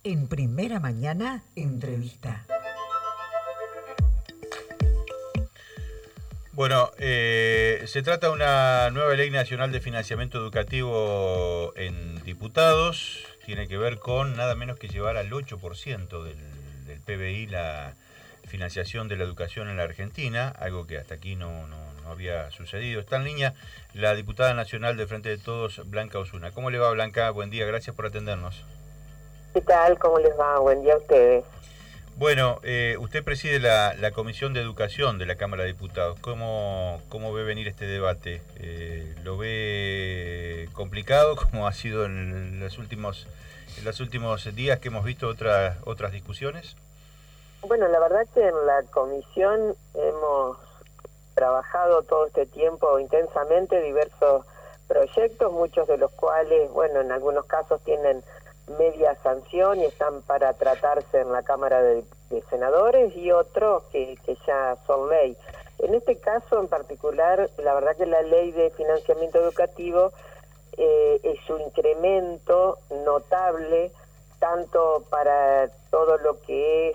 En Primera Mañana, entrevista. Bueno, se trata de una nueva ley nacional de financiamiento educativo en diputados. Tiene que ver con nada menos que llevar al 8% del PBI la financiación de la educación en la Argentina, algo que hasta aquí no había sucedido. Está en línea la diputada nacional de Frente de Todos, Blanca Osuna. ¿Cómo le va, Blanca? Buen día, gracias por atendernos. ¿Qué tal? ¿Cómo les va? Buen día a ustedes. Bueno, usted preside la Comisión de Educación de la Cámara de Diputados. ¿Cómo ve venir este debate? ¿Lo ve complicado, como ha sido en los últimos días que hemos visto otras discusiones? Bueno, la verdad que en la comisión hemos trabajado todo este tiempo intensamente diversos proyectos, muchos de los cuales, bueno, en algunos casos tienen media sanción y están para tratarse en la Cámara de Senadores, y otros que ya son ley. En este caso en particular, la verdad que la ley de financiamiento educativo es un incremento notable, tanto para todo lo que es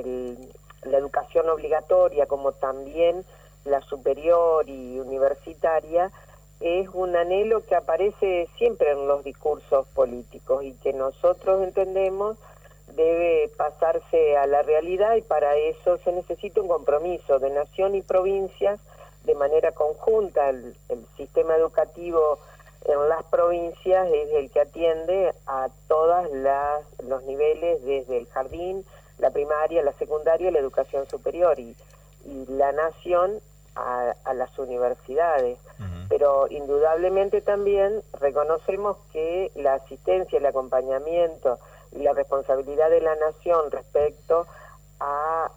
la educación obligatoria como también la superior y universitaria. Es un anhelo que aparece siempre en los discursos políticos y que nosotros entendemos debe pasarse a la realidad, y para eso se necesita un compromiso de nación y provincias de manera conjunta. El sistema educativo en las provincias es el que atiende a todos los niveles, desde el jardín, la primaria, la secundaria y la educación superior, y la nación a las universidades. Pero indudablemente también reconocemos que la asistencia, el acompañamiento y la responsabilidad de la nación respecto a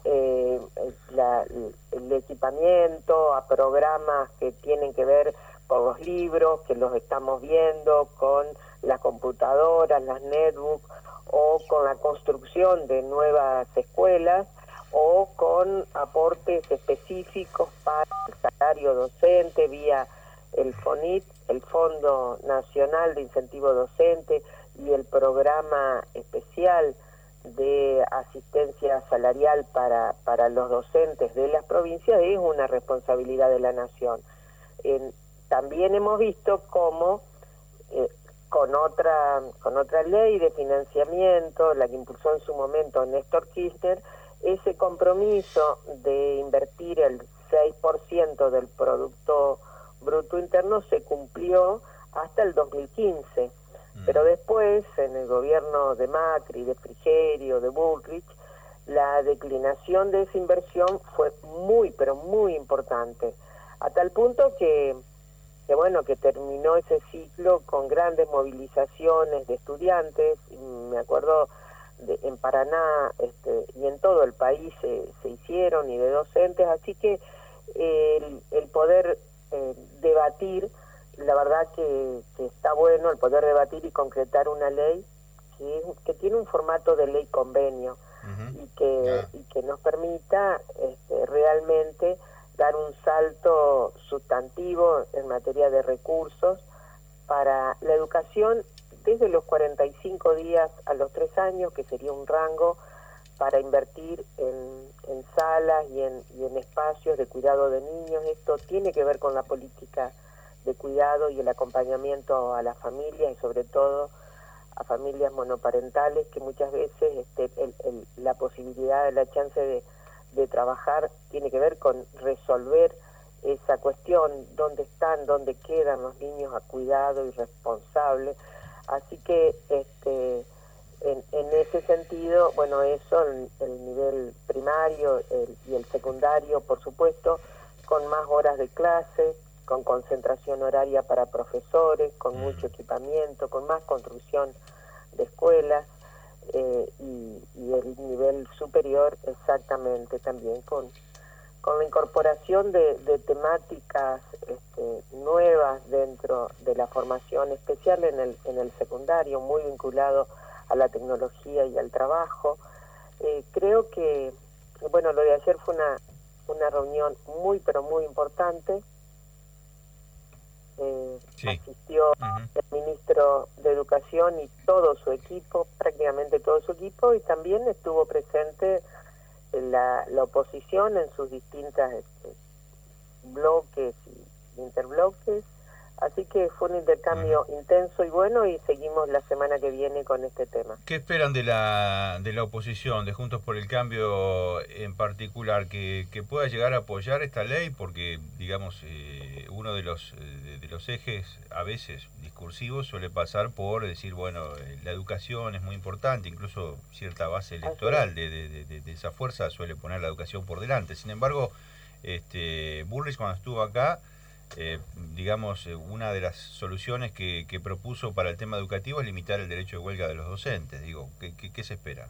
el equipamiento, a programas que tienen que ver con los libros, que los estamos viendo, con las computadoras, las netbooks, o con la construcción de nuevas escuelas, o con aportes específicos para el salario docente vía el FONIT, el Fondo Nacional de Incentivo Docente, y el programa especial de asistencia salarial para los docentes de las provincias. Es una responsabilidad de la nación. También hemos visto cómo con otra ley de financiamiento, la que impulsó en su momento Néstor Kirchner, ese compromiso de invertir el 6% del Producto Bruto Interno se cumplió hasta el 2015. Pero después, en el gobierno de Macri, de Frigerio, de Bullrich, la declinación de esa inversión fue muy, pero muy importante, a tal punto que terminó ese ciclo con grandes movilizaciones de estudiantes. Me acuerdo en Paraná y en todo el país se hicieron, y de docentes, así que el poder debatir, la verdad que está bueno el poder debatir y concretar una ley que tiene un formato de ley convenio, y que nos permita realmente dar un salto sustantivo en materia de recursos para la educación desde los 45 días a los 3 años, que sería un rango para invertir en salas y en espacios de cuidado de niños. Esto tiene que ver con la política de cuidado y el acompañamiento a las familias, y sobre todo a familias monoparentales, que muchas veces la posibilidad, la chance de trabajar tiene que ver con resolver esa cuestión: dónde están, dónde quedan los niños a cuidado y responsable. Así que en ese sentido, bueno, eso, el nivel primario y el secundario, por supuesto, con más horas de clase, con concentración horaria para profesores, con mucho equipamiento, con más construcción de escuelas, y el nivel superior exactamente también con la incorporación de temáticas nuevas dentro de la formación, especial en el secundario, muy vinculado a la tecnología y al trabajo. Creo que, bueno, lo de ayer fue una reunión muy, pero muy importante, Sí. asistió Ujú. el ministro de Educación y todo su equipo, prácticamente todo su equipo, y también estuvo presente la oposición en sus distintas bloques y interbloques, así que fue un intercambio intenso y bueno, y seguimos la semana que viene con este tema. ¿Qué esperan de la oposición, de Juntos por el Cambio en particular, que pueda llegar a apoyar esta ley? Porque, digamos, uno de los ejes, a veces discursivos, suele pasar por decir, bueno, la educación es muy importante, incluso cierta base electoral de esa fuerza suele poner la educación por delante. Sin embargo, Bullrich, cuando estuvo acá, digamos, una de las soluciones que propuso para el tema educativo es limitar el derecho de huelga de los docentes. Digo, ¿qué se espera?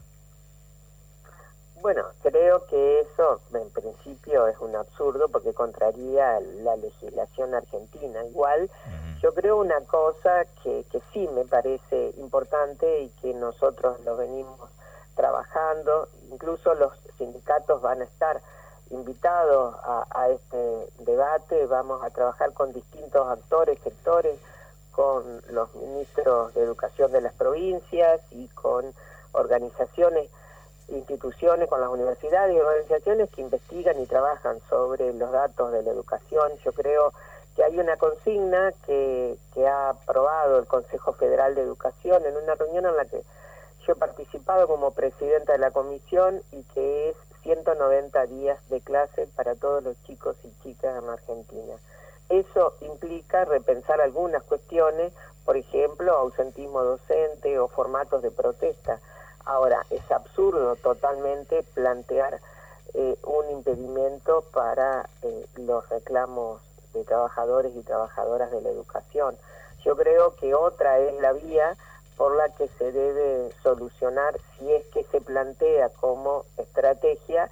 Bueno, creo que eso en principio es un absurdo porque contraría la legislación argentina. Igual, yo creo una cosa que sí me parece importante y que nosotros lo venimos trabajando, incluso los sindicatos van a estar invitados a este debate, vamos a trabajar con distintos actores, sectores, con los ministros de educación de las provincias y con organizaciones, instituciones, con las universidades y organizaciones que investigan y trabajan sobre los datos de la educación. Yo creo que hay una consigna que ha aprobado el Consejo Federal de Educación en una reunión en la que yo he participado como presidenta de la comisión y que es 190 días de clase para todos los chicos y chicas en Argentina. Eso implica repensar algunas cuestiones, por ejemplo, ausentismo docente o formatos de protesta. Ahora, es absurdo totalmente plantear un impedimento para los reclamos de trabajadores y trabajadoras de la educación. Yo creo que otra es la vía por la que se debe solucionar, si es que se plantea como estrategia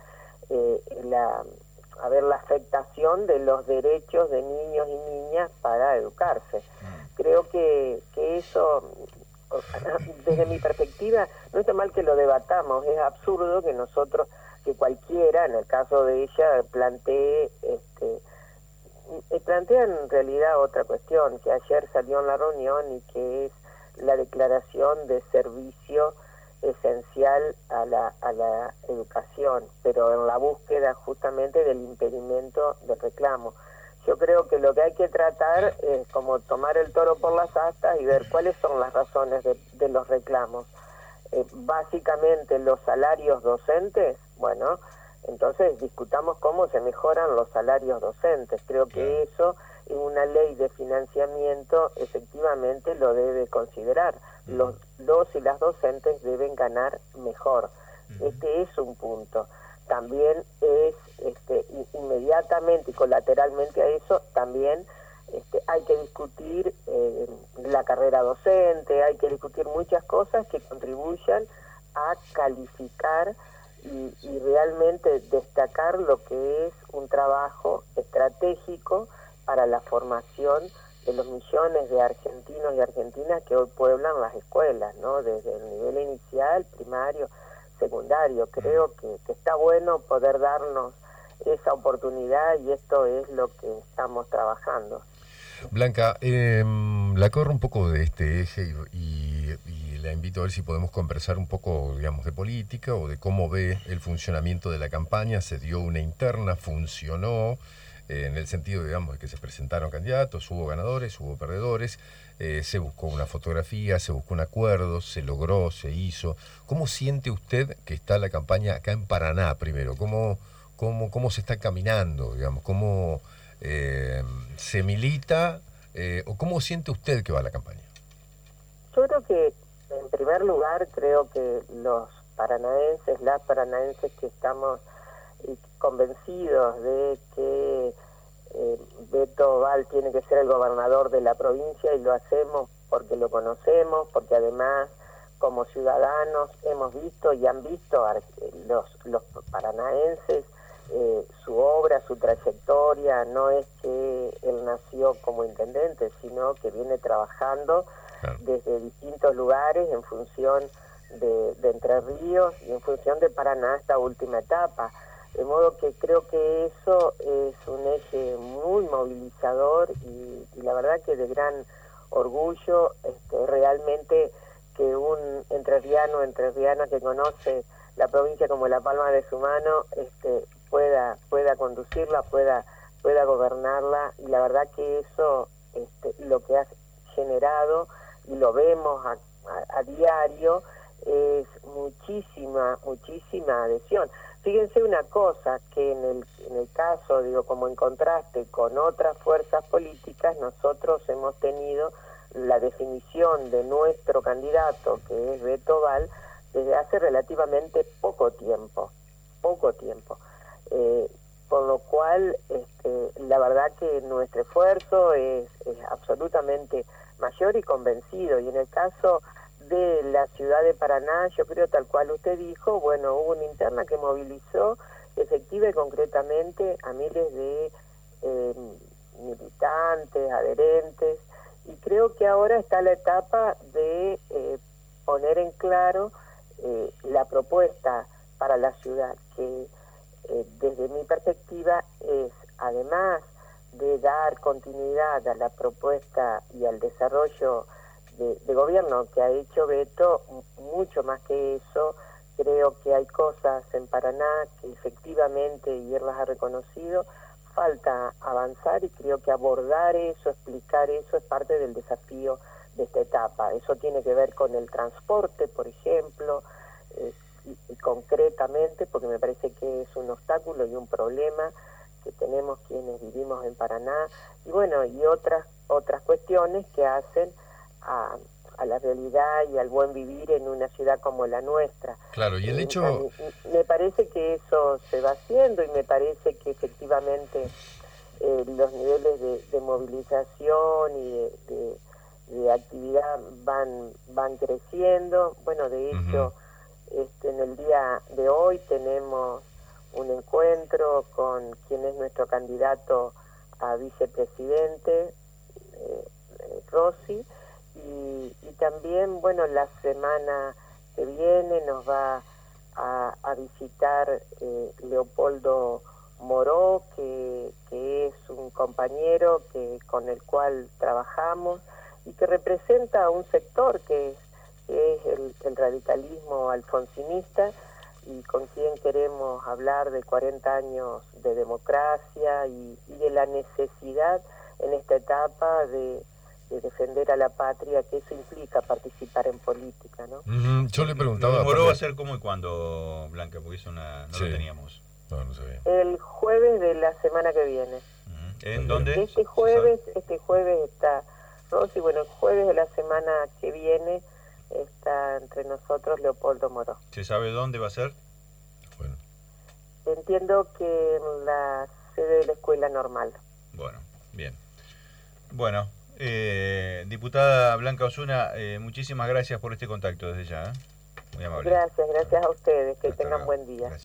la afectación de los derechos de niños y niñas para educarse. Creo que eso, desde mi perspectiva, no está mal que lo debatamos, es absurdo que nosotros, que cualquiera, en el caso de ella, plantea en realidad otra cuestión, que ayer salió en la reunión y que es la declaración de servicio esencial a la educación, pero en la búsqueda justamente del impedimento del reclamo. Yo creo que lo que hay que tratar es como tomar el toro por las astas y ver cuáles son las razones de los reclamos. Básicamente los salarios docentes, bueno, entonces discutamos cómo se mejoran los salarios docentes. Creo que eso en una ley de financiamiento efectivamente lo debe considerar. Los y las docentes deben ganar mejor. Este es un punto. También es inmediatamente y colateralmente a eso también hay que discutir la carrera docente, hay que discutir muchas cosas que contribuyan a calificar y realmente destacar lo que es un trabajo estratégico para la formación de los millones de argentinos y argentinas que hoy pueblan las escuelas, ¿no? Desde el nivel inicial, primario, secundario. Creo que está bueno poder darnos esa oportunidad y esto es lo que estamos trabajando. Blanca, la corro un poco de este eje y la invito a ver si podemos conversar un poco, digamos, de política o de cómo ve el funcionamiento de la campaña. Se dio una interna, funcionó, en el sentido, digamos, de que se presentaron candidatos, hubo ganadores, hubo perdedores, se buscó una fotografía, se buscó un acuerdo, se logró, se hizo. ¿Cómo siente usted que está la campaña acá en Paraná primero? ¿Cómo se está caminando, digamos? ¿Cómo se milita o cómo siente usted que va la campaña? Yo creo que, en primer lugar, creo que los paranaenses, las paranaenses que estamos convencidos de que Beto Val tiene que ser el gobernador de la provincia, y lo hacemos porque lo conocemos, porque además como ciudadanos hemos visto y han visto los paranaenses su obra, su trayectoria. No es que él nació como intendente, sino que viene trabajando desde distintos lugares en función de Entre Ríos y en función de Paraná esta última etapa. De modo que creo que eso es un eje muy movilizador y la verdad que de gran orgullo realmente que un entrerriana que conoce la provincia como la palma de su mano pueda conducirla, pueda gobernarla, y la verdad que eso lo que ha generado, y lo vemos a diario, es muchísima adhesión. Fíjense una cosa, que en el caso, digo, como en contraste con otras fuerzas políticas, nosotros hemos tenido la definición de nuestro candidato, que es Beto Val, desde hace relativamente poco tiempo. Por lo cual, la verdad que nuestro esfuerzo es absolutamente mayor y convencido. Y en el caso de la ciudad de Paraná, yo creo, tal cual usted dijo, bueno, hubo una interna que movilizó efectiva y concretamente a miles de militantes, adherentes, y creo que ahora está la etapa de poner en claro la propuesta para la ciudad, que desde mi perspectiva es, además de dar continuidad a la propuesta y al desarrollo de gobierno que ha hecho Beto, mucho más que eso, creo que hay cosas en Paraná que efectivamente, y él las ha reconocido, falta avanzar, y creo que abordar eso, explicar eso, es parte del desafío de esta etapa. Eso tiene que ver con el transporte, por ejemplo, y concretamente, porque me parece que es un obstáculo y un problema que tenemos quienes vivimos en Paraná, y bueno, y otras cuestiones que hacen a la realidad y al buen vivir en una ciudad como la nuestra. Claro, y el hecho... Me parece que eso se va haciendo, y me parece que efectivamente los niveles de movilización y de actividad van creciendo. Bueno, de hecho, en el día de hoy tenemos un encuentro con quien es nuestro candidato a vicepresidente, Rossi, y también, bueno, la semana que viene nos va a visitar Leopoldo Moró, que es un compañero con el cual trabajamos y que representa a un sector que es el radicalismo alfonsinista, y con quien queremos hablar de 40 años de democracia y de la necesidad en esta etapa de defender a la patria, que eso implica participar en política, ¿no? Yo le preguntaba... ¿Moró va a ser cómo y cuándo, Blanca? Porque eso no Sí. lo teníamos. No sabía. El jueves de la semana que viene. ¿En dónde? Este jueves está Rosy. Bueno, el jueves de la semana que viene está entre nosotros Leopoldo Moró. ¿Se sabe dónde va a ser? Bueno. Entiendo que en la sede de la Escuela Normal. Bueno, bien. Bueno, diputada Blanca Osuna, muchísimas gracias por este contacto desde ya. Muy amable. Gracias a ustedes. Que Hasta tengan luego. buen día. Gracias.